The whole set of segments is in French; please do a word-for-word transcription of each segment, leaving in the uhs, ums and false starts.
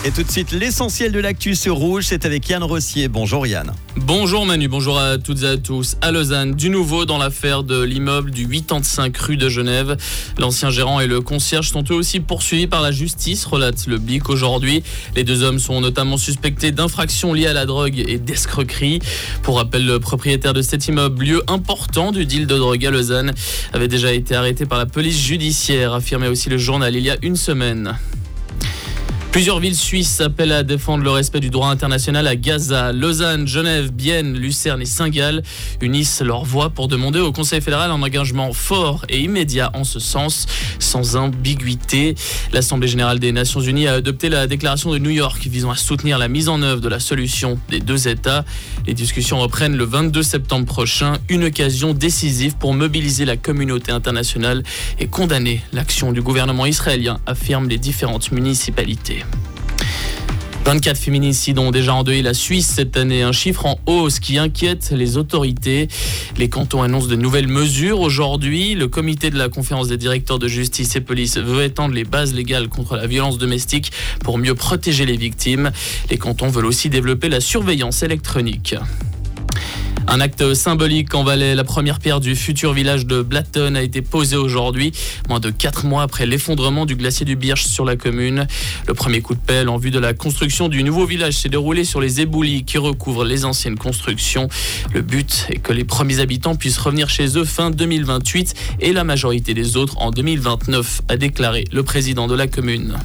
Et tout de suite, l'essentiel de l'actu sur Rouge, c'est avec Yann Rossier. Bonjour Yann. Bonjour Manu, bonjour à toutes et à tous. À Lausanne, du nouveau dans l'affaire de l'immeuble du quatre-vingt-cinq rue de Genève. L'ancien gérant et le concierge sont eux aussi poursuivis par la justice, relate le Blick aujourd'hui. Les deux hommes sont notamment suspectés d'infractions liées à la drogue et d'escroquerie. Pour rappel, le propriétaire de cet immeuble, lieu important du deal de drogue à Lausanne, avait déjà été arrêté par la police judiciaire, affirmait aussi le journal il y a une semaine. Plusieurs villes suisses appellent à défendre le respect du droit international à Gaza. Lausanne, Genève, Bienne, Lucerne et Saint-Gall unissent leur voix pour demander au Conseil fédéral un engagement fort et immédiat en ce sens, sans ambiguïté. L'Assemblée générale des Nations unies a adopté la déclaration de New York visant à soutenir la mise en œuvre de la solution des deux États. Les discussions reprennent le vingt-deux septembre prochain, une occasion décisive pour mobiliser la communauté internationale et condamner l'action du gouvernement israélien, affirment les différentes municipalités. vingt-quatre féminicides ont déjà endeuillé la Suisse cette année, un chiffre en hausse qui inquiète les autorités. Les cantons annoncent de nouvelles mesures aujourd'hui. Le comité de la conférence des directeurs de justice et police veut étendre les bases légales contre la violence domestique pour mieux protéger les victimes. Les cantons veulent aussi développer la surveillance électronique. Un acte symbolique en Valais. La première pierre du futur village de Blatten a été posée aujourd'hui, moins de quatre mois après l'effondrement du glacier du Birch sur la commune. Le premier coup de pelle en vue de la construction du nouveau village s'est déroulé sur les éboulis qui recouvrent les anciennes constructions. Le but est que les premiers habitants puissent revenir chez eux fin deux mille vingt-huit et la majorité des autres en deux mille vingt-neuf, a déclaré le président de la commune.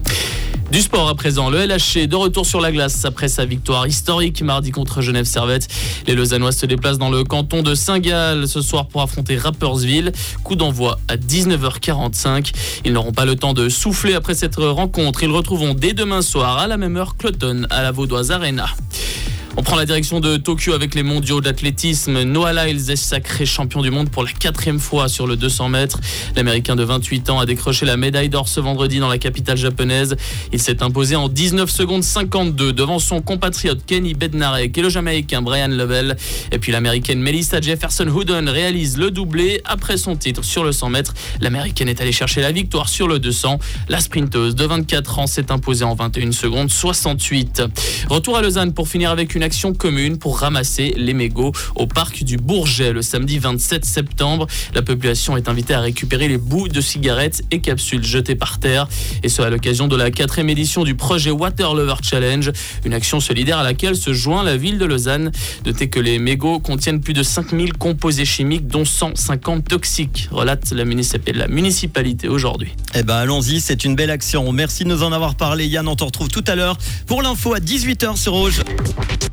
Du sport à présent, le L H C de retour sur la glace après sa victoire historique mardi contre Genève Servette. Les Lausannois se déplacent dans le canton de Saint-Gall ce soir pour affronter Rapperswil. Coup d'envoi à dix-neuf heures quarante-cinq. Ils n'auront pas le temps de souffler après cette rencontre. Ils retrouveront dès demain soir à la même heure Cloton à la Vaudoise Arena. On prend la direction de Tokyo avec les mondiaux d'athlétisme. Noah Lyles est sacré champion du monde pour la quatrième fois sur le deux cents mètres. L'Américain de vingt-huit ans a décroché la médaille d'or ce vendredi dans la capitale japonaise. Il s'est imposé en dix-neuf secondes cinquante-deux devant son compatriote Kenny Bednarek et le Jamaïcain Brian Lovell. Et puis l'Américaine Melissa Jefferson-Houden réalise le doublé après son titre sur le cent mètres. L'Américaine est allée chercher la victoire sur le deux cents. La sprinteuse de vingt-quatre ans s'est imposée en vingt et une secondes soixante-huit. Retour à Lausanne pour finir avec une action commune pour ramasser les mégots au parc du Bourget le samedi vingt-sept septembre. La population est invitée à récupérer les bouts de cigarettes et capsules jetées par terre. Et ce à l'occasion de la quatrième édition du projet Water Lover Challenge, une action solidaire à laquelle se joint la ville de Lausanne. Notez que les mégots contiennent plus de cinq mille composés chimiques, dont cent cinquante toxiques, relate la municipalité, la municipalité aujourd'hui. Eh ben allons-y, c'est une belle action. Merci de nous en avoir parlé Yann, on te retrouve tout à l'heure pour l'info à dix-huit heures sur Rouge.